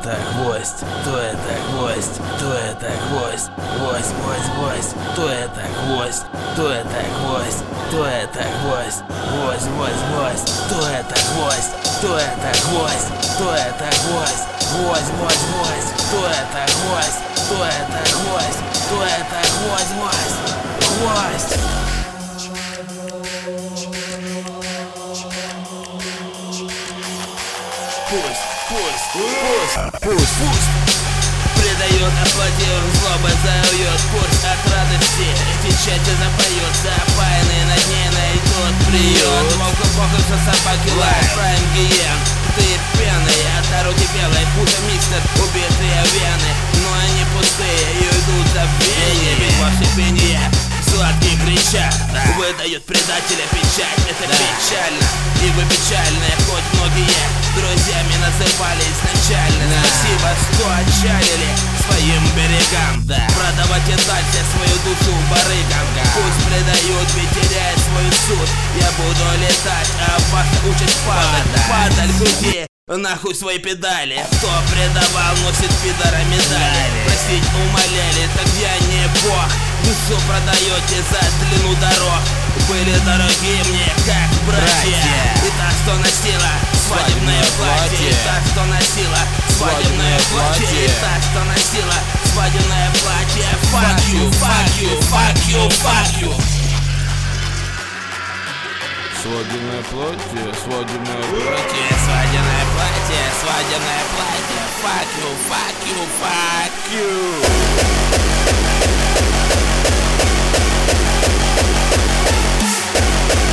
это гвоздь, кто это гвоздь, кто это гвоздь, гвоздь, гвоздь, гвоздь, кто это гвоздь, кто это гвоздь, кто это гвоздь, гвоздь, гвоздь, гвоздь, кто это гвоздь, кто это гвоздь, кто это гвоздь, гвоздь, гвоздь, гвоздь, кто это гвоздь, кто это гвоздь, кто это гвоздь, гвоздь, гвоздь. Пусть предает, аплодирует, злоба заюет курс от радости, печати запоется, опаянный над ней найдет приют. Волку похоть, что собаки лают, правим гиен. Ты пьяный, от дороги белой, пута мистер, убитые вены, но они пустые и уйдут в забвение. Ведь ваше пение сладкие кричат, выдают предателя печать. Это печально, и вы печальные, хоть многие друзьями называли изначально. Спасибо, что отчалили своим берегам, продавать и дальше свою душу барыгам. Пусть предают, ведь теряет свой суд. Я буду летать, а вас учат падать. Падаль крути нахуй свои педали. Кто предавал, носит пидора медали. Просить умоляли, так я не бог. Душу продаете за длину дорог. Были дорогие мне, как братья. И та, что носила свадебное платье. И та, что носила свадебное платье. И та, что носила свадебное платье. Fuck you, fuck you, fuck you, fuck you. Свадебное платье, свадебное платье, свадебное платье, свадебное платье. Fuck you, fuck you, fuck you.